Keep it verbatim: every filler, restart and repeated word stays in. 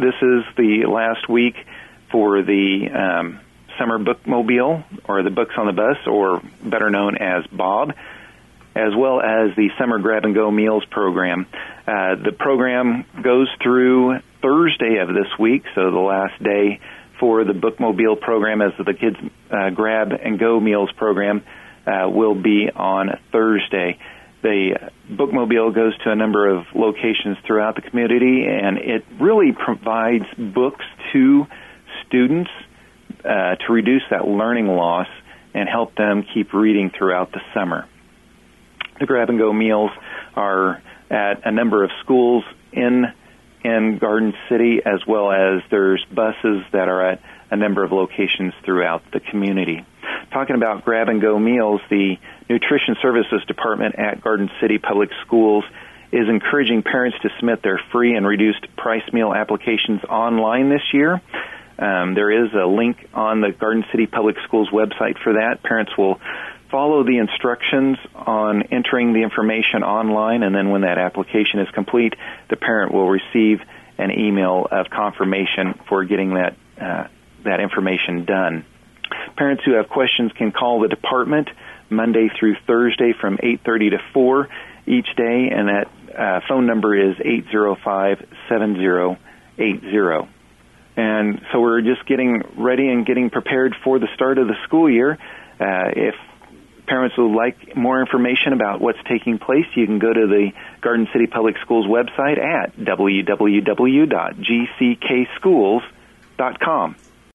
this is the last week for the um, Summer Bookmobile, or the Books on the Bus, or better known as Bob, as well as the Summer Grab-and-Go Meals program. Uh, the program goes through Thursday of this week, so the last day for the Bookmobile program, as the Kids uh, Grab-and-Go Meals program uh, will be on Thursday. The Bookmobile goes to a number of locations throughout the community, and it really provides books to students uh, to reduce that learning loss and help them keep reading throughout the summer. The grab-and-go meals are at a number of schools in in Garden City, as well as there's buses that are at a number of locations throughout the community. Talking about grab-and-go meals, the Nutrition Services Department at Garden City Public Schools is encouraging parents to submit their free and reduced price meal applications online this year. Um, there is a link on the Garden City Public Schools website for that. Parents will follow the instructions on entering the information online, and then when that application is complete, the parent will receive an email of confirmation for getting that uh, that information done. Parents who have questions can call the department Monday through Thursday from eight thirty to four each day, and that uh, phone number is eight zero five, seven zero eight zero. And so we're just getting ready and getting prepared for the start of the school year. Uh, if parents would like more information about what's taking place, you can go to the Garden City Public Schools website at w w w dot g c k schools dot com.